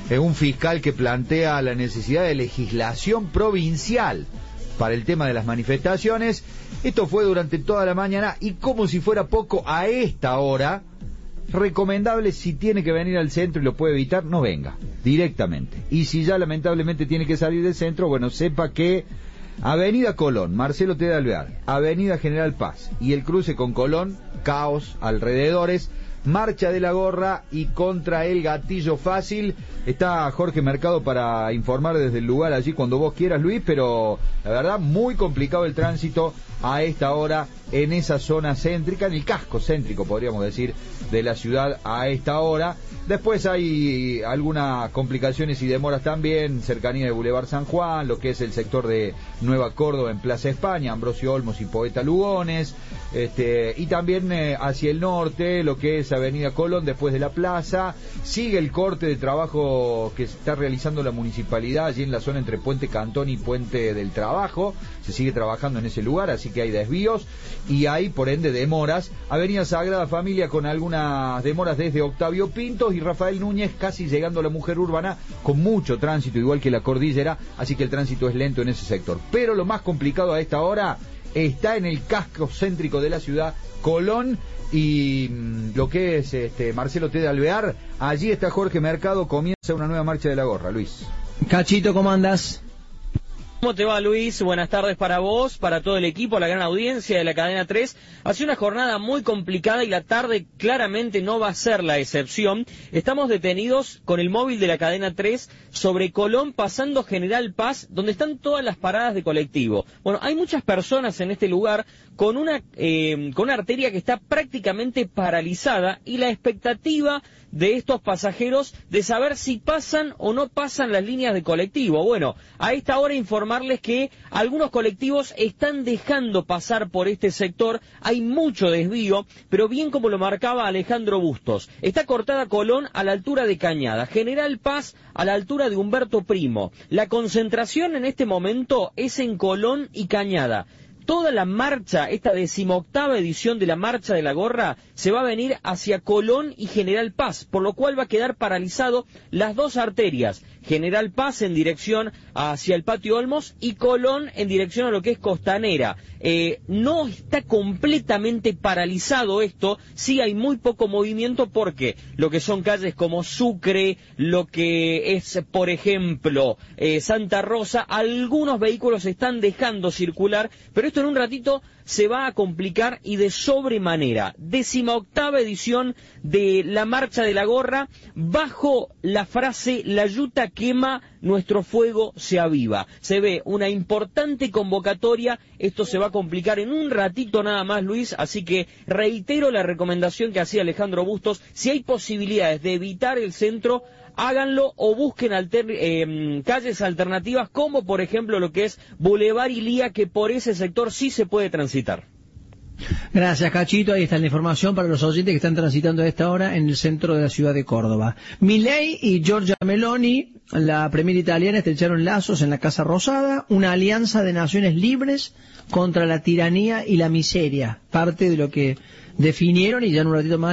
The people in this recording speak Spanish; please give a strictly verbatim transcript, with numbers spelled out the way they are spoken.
eh, un fiscal que plantea la necesidad de legislación provincial para el tema de las manifestaciones. Esto fue durante toda la mañana y como si fuera poco, a esta hora, recomendable, si tiene que venir al centro y lo puede evitar, no venga directamente. Y si ya lamentablemente tiene que salir del centro, bueno, sepa que Avenida Colón, Marcelo T. de Alvear, Avenida General Paz y el cruce con Colón, caos alrededores. Marcha de la Gorra y contra el Gatillo Fácil. Está Jorge Mercado para informar desde el lugar allí cuando vos quieras, Luis, pero la verdad muy complicado el tránsito a esta hora en esa zona céntrica, en el casco céntrico podríamos decir de la ciudad a esta hora. Después hay algunas complicaciones y demoras también, cercanía de Boulevard San Juan, lo que es el sector de Nueva Córdoba en Plaza España, Ambrosio Olmos y Poeta Lugones, este, y también eh, hacia el norte, lo que es Avenida Colón después de la plaza. Sigue el corte de trabajo que está realizando la municipalidad allí en la zona entre Puente Cantón y Puente del Trabajo. Se sigue trabajando en ese lugar, así que hay desvíos y hay por ende demoras. Avenida Sagrada Familia con algunas demoras desde Octavio Pintos y Rafael Núñez casi llegando a la Mujer Urbana con mucho tránsito, igual que la Cordillera, así que el tránsito es lento en ese sector. Pero lo más complicado a esta hora está en el casco céntrico de la ciudad, Colón y mmm, lo que es este Marcelo T. de Alvear. Allí está Jorge Mercado, comienza una nueva marcha de la Gorra. Luis. Cachito, ¿cómo andás? ¿Cómo te va, Luis? Buenas tardes para vos, para todo el equipo, la gran audiencia de la Cadena tres. Ha sido una jornada muy complicada y la tarde claramente no va a ser la excepción. Estamos detenidos con el móvil de la Cadena tres sobre Colón pasando General Paz, donde están todas las paradas de colectivo. Bueno, hay muchas personas en este lugar con una, eh, con una arteria que está prácticamente paralizada y la expectativa de estos pasajeros de saber si pasan o no pasan las líneas de colectivo. Bueno, a esta hora informarles que algunos colectivos están dejando pasar por este sector, hay mucho desvío, pero bien como lo marcaba Alejandro Bustos, está cortada Colón a la altura de Cañada, General Paz a la altura de Humberto Primo. La concentración en este momento es en Colón y Cañada. Toda la marcha, esta decimoctava edición de la Marcha de la Gorra, se va a venir hacia Colón y General Paz, por lo cual va a quedar paralizado las dos arterias, General Paz en dirección hacia el Patio Olmos y Colón en dirección a lo que es Costanera. Eh, no está completamente paralizado esto, sí hay muy poco movimiento porque lo que son calles como Sucre, lo que es, por ejemplo, eh, Santa Rosa, algunos vehículos están dejando circular, pero esto en un ratito se va a complicar y de sobremanera. Décima octava edición de la Marcha de la Gorra, bajo la frase "la yuta quema, nuestro fuego se aviva". Se ve una importante convocatoria, esto se va a complicar en un ratito nada más, Luis, así que reitero la recomendación que hacía Alejandro Bustos, si hay posibilidades de evitar el centro, háganlo o busquen alter, eh, calles alternativas como por ejemplo lo que es Boulevard Ilía, que por ese sector sí se puede transitar. Gracias, Cachito. Ahí está la información para los oyentes que están transitando a esta hora en el centro de la ciudad de Córdoba. Milei y Giorgia Meloni, la premier italiana, estrecharon lazos en la Casa Rosada, una alianza de naciones libres contra la tiranía y la miseria, parte de lo que definieron, y ya en un ratito más